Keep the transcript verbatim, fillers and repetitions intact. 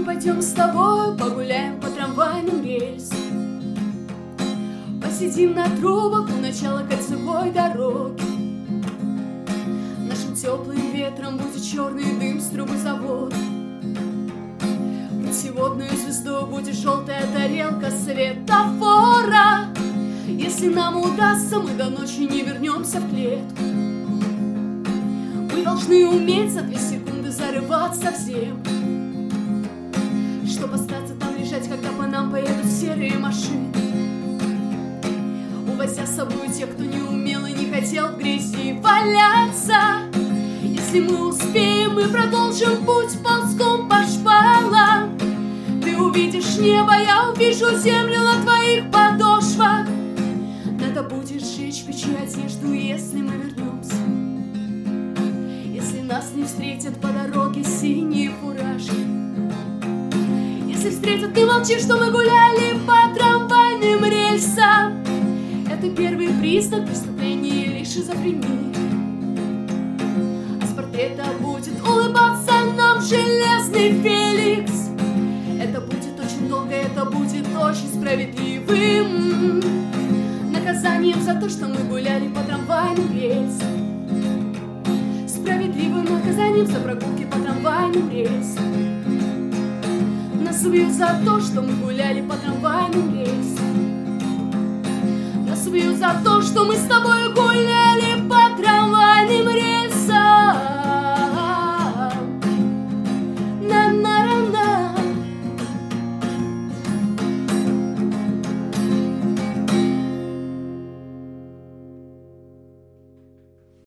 мы пойдем с тобой, погуляем по трамвайным рельсам. Посидим на трубах у начала кольцевой дороги. Нашим теплым ветром будет черный дым с трубы завода. Путеводной звездой будет желтая тарелка светофора. Если нам удастся, мы до ночи не вернемся в клетку. Мы должны уметь за две секунды зарываться в землю, чтобы остаться там лежать, когда по нам поедут серые машины, увозя с собой тех, кто не умел и не хотел в грязи валяться. Если мы успеем, мы продолжим путь ползком по шпалам. Ты увидишь небо, я увижу землю на твоих подошвах. Надо будет сжечь в печи одежду, если мы вернемся. Если нас не встретят по дороге синие фуражки. Если встретят, ты молчи, что мы гуляли по трамвайным рельсам. Это первый признак преступления или шизофрении. А с портрета будет улыбаться нам железный Феликс. Это будет очень долго, это будет очень справедливым наказанием за то, что мы гуляли по трамвайным рельсам. Справедливым наказанием за прогулки по трамвайным рельсам. Нас убьют за то, что мы гуляли по трамвайным рельсам. Нас убьют за то, что мы с тобой гуляли